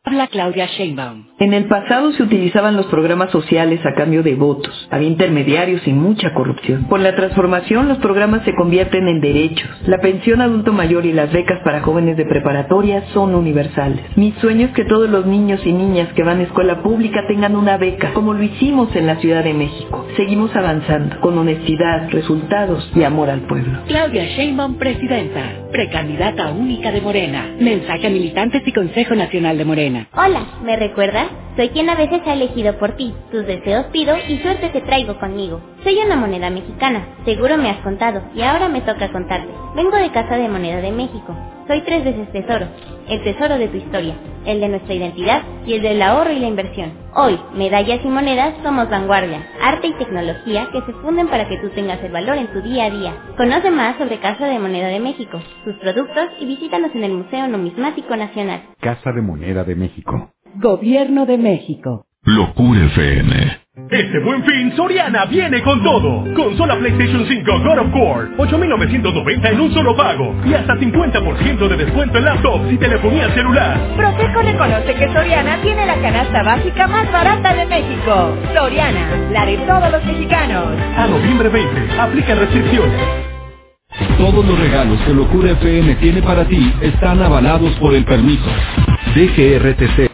Habla Claudia Sheinbaum. En el pasado se utilizaban los programas sociales a cambio de votos. Había intermediarios y mucha corrupción. Con la transformación, los programas se convierten en derechos. La pensión adulto mayor y las becas para jóvenes de preparatoria son universales. Mi sueño es que todos los niños y niñas que van a escuela pública tengan una beca, como lo hicimos en la Ciudad de México. Seguimos avanzando, con honestidad, resultados y amor al pueblo. Claudia Sheinbaum, presidenta. Precandidata única de Morena. Mensaje a militantes y Consejo Nacional de Morena. Hola, ¿me recuerdas? Soy quien a veces ha elegido por ti. Tus deseos pido y suerte te traigo conmigo. Soy una moneda mexicana, seguro me has contado, y ahora me toca contarte. Vengo de Casa de Moneda de México. Soy 3 veces tesoro. El tesoro de tu historia, el de nuestra identidad y el del ahorro y la inversión. Hoy, medallas y monedas somos vanguardia, arte y tecnología que se funden para que tú tengas el valor en tu día a día. Conoce más sobre Casa de Moneda de México, sus productos y visítanos en el Museo Numismático Nacional. Casa de Moneda de México. Gobierno de México. Locura FM. Este Buen Fin, Soriana viene con todo. Consola PlayStation 5 God of War, 8,990 en un solo pago. Y hasta 50% de descuento en laptops y telefonía celular. Profeco reconoce que Soriana tiene la canasta básica más barata de México. Soriana, la de todos los mexicanos. A noviembre 20, aplican restricciones. Todos los regalos que Locura FM tiene para ti están avalados por el permiso DGRTC.